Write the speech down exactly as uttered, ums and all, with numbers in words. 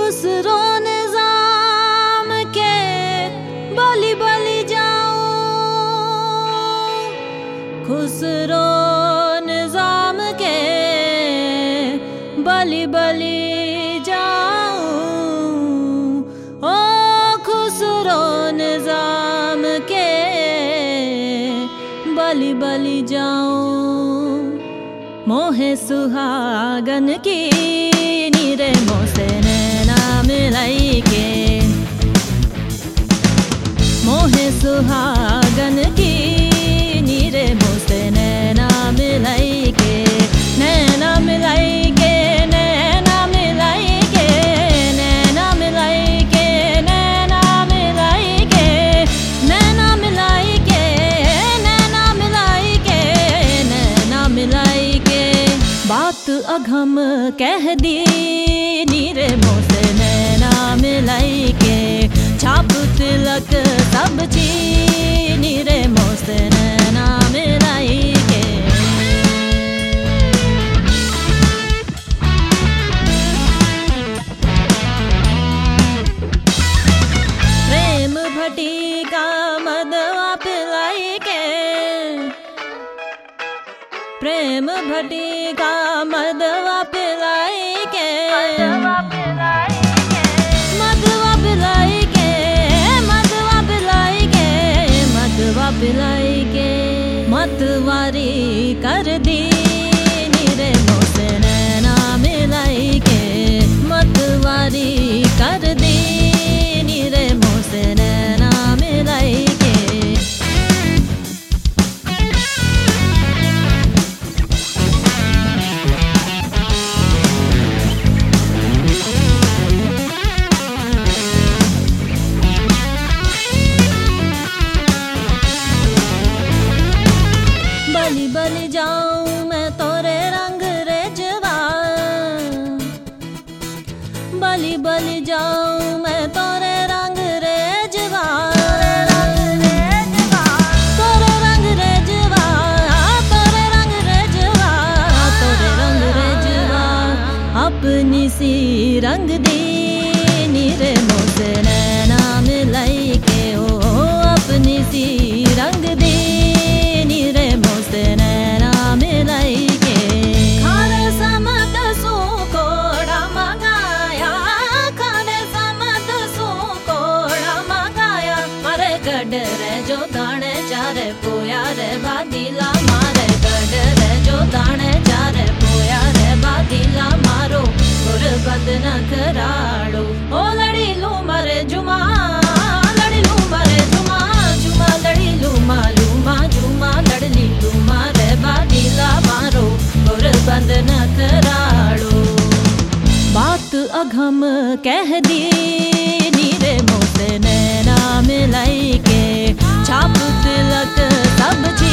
खुसरो निजाम के बलि बलि जाऊं, खुसरो निजाम के बलि बलि जाऊं। ओ खुसरो निजाम के बलि बलि जाऊं। मोहे सुहागन की नीरे मोसे नैना मिलाई के, मोहे सुहागन की नीरे मोसे नैना मिलाई के, नैना मिलाई के, नैना मिलाई के, नैना मिलाई के, नैना मिलाई के, नैना मिलाई के, नैना मिलाई के, नैना मिलाई के। बात अघम कह दी नीरे मोसे नैना मिलाई के, छाप तिलक सब चीज नीरे मोसे नैना मिलाई के। प्रेम भटी का मदवा पिलाई के, प्रेम भटी का मदवा पिलाई के, मदवा पिलाई के, मदवा पिलाई के, मदवा पिलाई के। मतवारी कर दी नीरे मोसे नैना मिलाई के, मतवारी कर दी नीरे मोसे नैना मिलाई के। बलि बलि जाऊं मैं तोरे रंग रेजवा, बलि बलि जाऊं मैं तोरे रंग रेजवा, तोरे रंग रेजवा, तोरे रंग रेजवा, तोरे रंग रेजवा। अपनी सी रंग दी नीरे मोसे नैना मिलाई के, ओ अपनी सी रंग दी नीरे मोसे नैना मिलाई के। खाने समत सू कोड़ा मंगाया, खाने समत सू कोड़ा मंगाया, मारे गड रे जो दाने चारे पोया रे बादीला, मारे गड रे जो दाने चारे पोया रे बादीला मारो, गुरबत न कराड़ो। ओ लड़ी लू मरे जुमा, लड़ी लू मरे जुमा, जुमा लड़ी लू मालू मा, जुमा लड़ली लू मारे बादीला मारो, गुरबत न कराड़ो। बात अघम कह दी नीरे मोसे नैना मिलाई के, छाप तिलक सब चीज